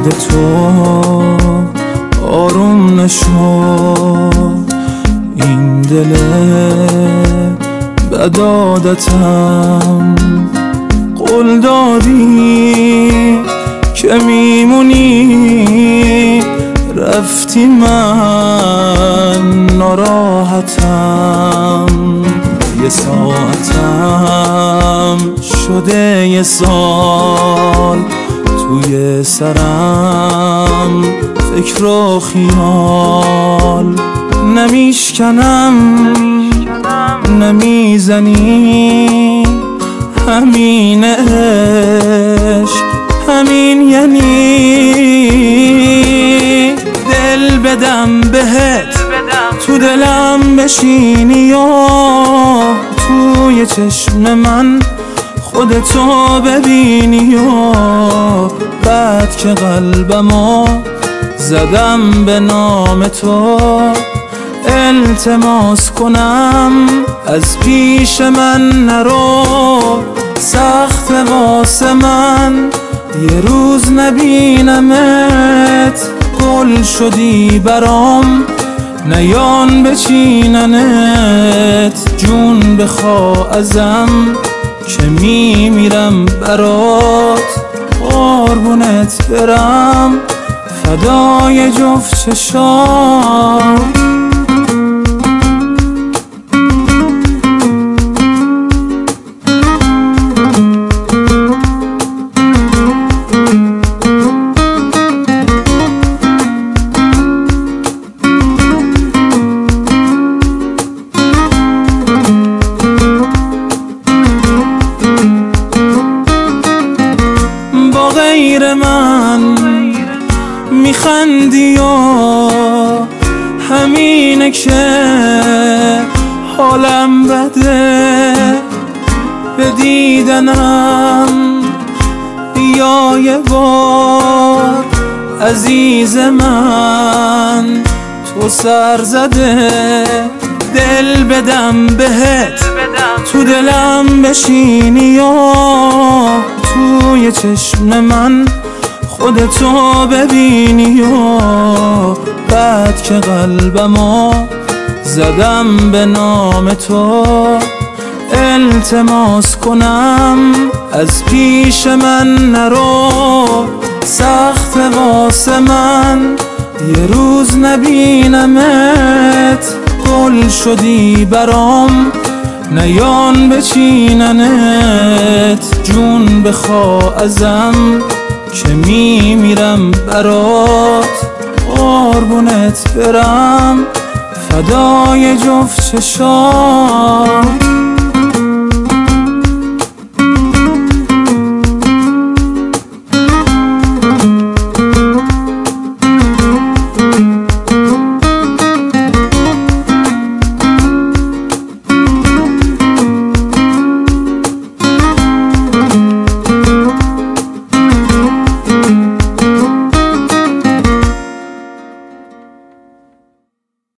یاد تو آروم نشد این دل بد عادتم. قول دادی که میمونی، رفتی من ناراحتم. یه ساعتم شده یه سال توی سرم، فکر و خیال نمیشکنم، نمیزنی. همین عشق همین یعنی دل بدم بهت، تو دلم بشینی یا توی چشم من خودتو ببینی یا بعد که قلبمو زدم به نام تو التماس کنم از پیش من نرو. سخت واسه من یه روز نبینمت، گل شدی برام نیان بچیننت. جون بخوا ازم که میمیرم برات، قربونت برم فدای جفت چشام. غیر من میخندی و همینه که حالم بده. به دیدنم یا یه بار عزیز من تو سر زده. دل بدم بهت، تو دلم بشینی یا توی چشم من خودتو ببینی یا بعد که قلبمو زدم به نام تو التماس کنم از پیش من نرو. سخت واسه من یه روز نبینمت، گل شدی برام نیان بچیننت. جون بخوا ازم که میمیرم برات، قربونت برم فدای جفت چشام.